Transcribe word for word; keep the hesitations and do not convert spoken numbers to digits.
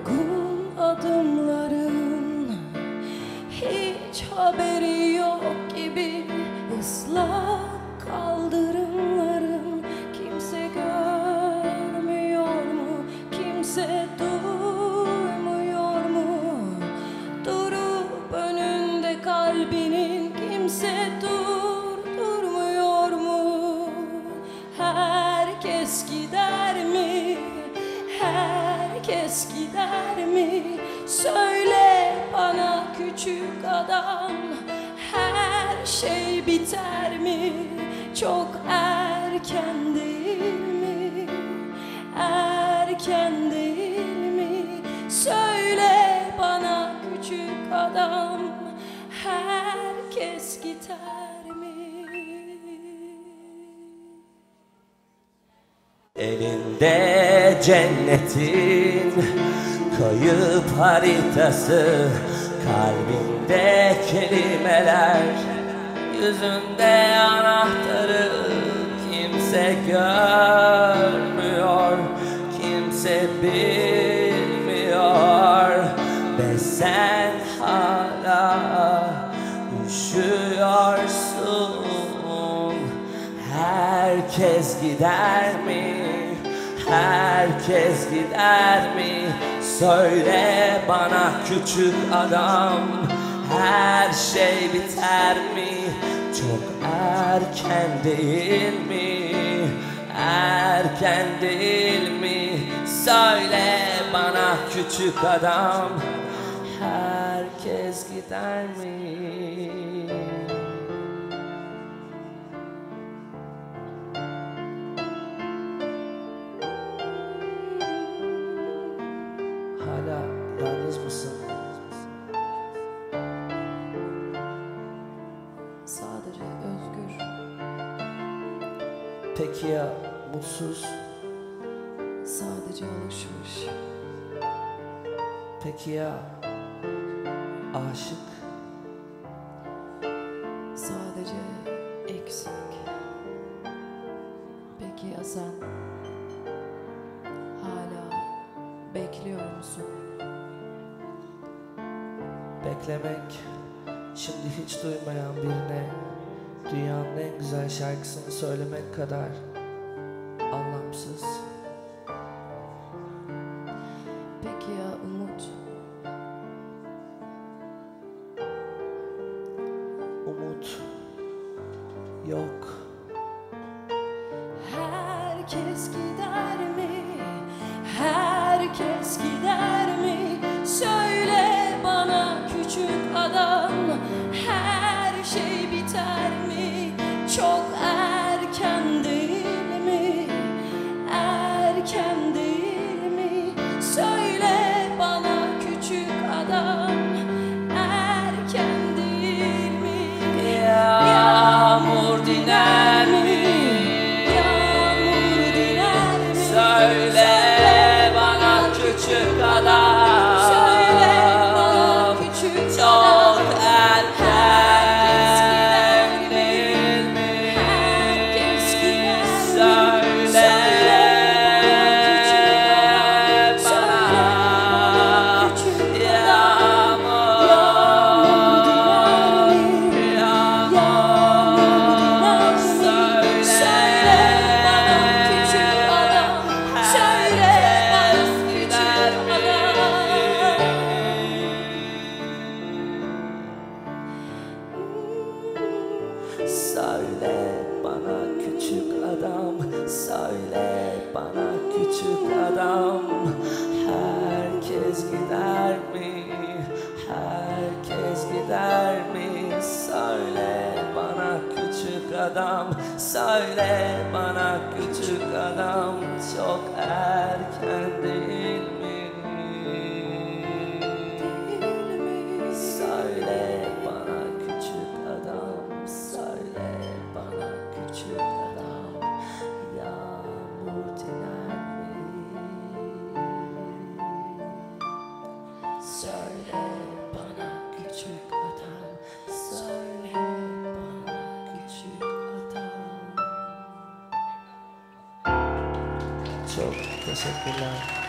Yorgun adımların hiç haberi yok gibi, ıslak kaldırımların kimse görmüyor mu, kimse duymuyor mu? Durup önünde kalbinin kimse durdurmuyor mu? Herkes gider mi? Herkes gider mi? Söyle bana küçük adam, her şey biter mi? Çok erken değil mi? Erken değil mi? Söyle bana küçük adam, herkes gider mi? Elinde cennetin kayıp haritası, kalbinde kelimeler, yüzünde anahtarı. Kimse görmüyor, kimse bilmiyor ve sen hala üşüyorsun. Herkes gider mi? Herkes gider mi? Söyle bana küçük adam, her şey biter mi? Çok erken değil mi? Erken değil mi? Söyle bana küçük adam, herkes gider mi? Hala yalnız mısın? Sadece özgür. Peki ya mutsuz? Sadece alışmış. Peki ya aşık? Sadece eksik. Peki ya sen? Hala bekliyor musun? Beklemek, şimdi hiç duymayan birine dünyanın en güzel şarkısını söylemek kadar anlamsız. Peki ya umut? Umut yok. Herkes gider mi? Herkes gider mi? Söyle bana küçük adam, her şey biter mi? Çok erken değil mi? Erken değil mi? Söyle bana küçük adam, erken değil mi? Yağmur diner mi? Yağmur diner mi? Söyle bana küçük adam, çok erken değil mi? Söyle bana yağmur, yağmur, söyle bana küçük adam, söyle bana küçük Söyle bana küçük adam, söyle bana küçük adam, herkes gider mi? Herkes gider mi? Söyle bana küçük adam, söyle bana küçük adam, çok erken değil mi? Söyle bana küçük adam, söyle bana küçük adam, yağmur diner mi? söyle bana küçük adam, söyle bana küçük adam. Çok teşekkürler.